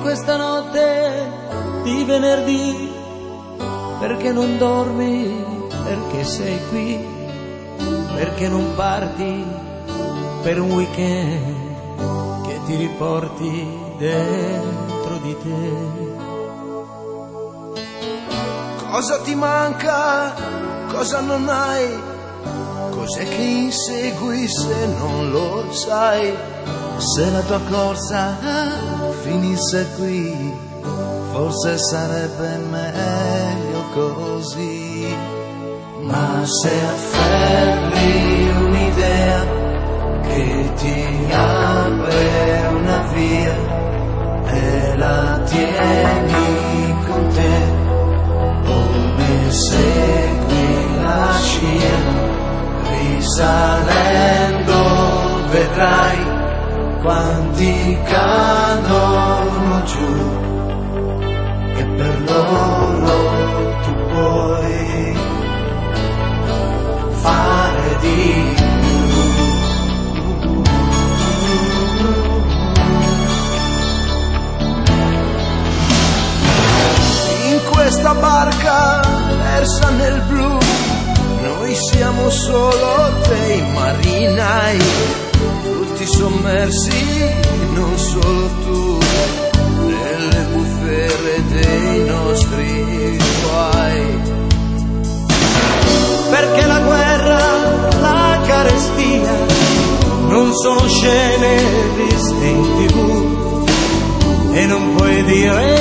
questa notte di venerdì, perché non dormi, perché sei qui, perché non parti per un weekend che ti riporti dentro di te. Cosa ti manca, cosa non hai, cos'è che insegui se non lo sai? Se la tua corsa finisse qui, forse sarebbe meglio così. Ma se afferri un'idea che ti apre una via e la tieni con te, o ne segui la scia, risalendo vedrai quanti cadono giù, e per loro tu puoi fare di più. In questa barca persa nel blu, noi siamo solo dei marinai, tutti sommersi, non solo tu, nelle bufere dei nostri guai. Perché la guerra, la carestia non sono scene viste in TV, e non puoi dire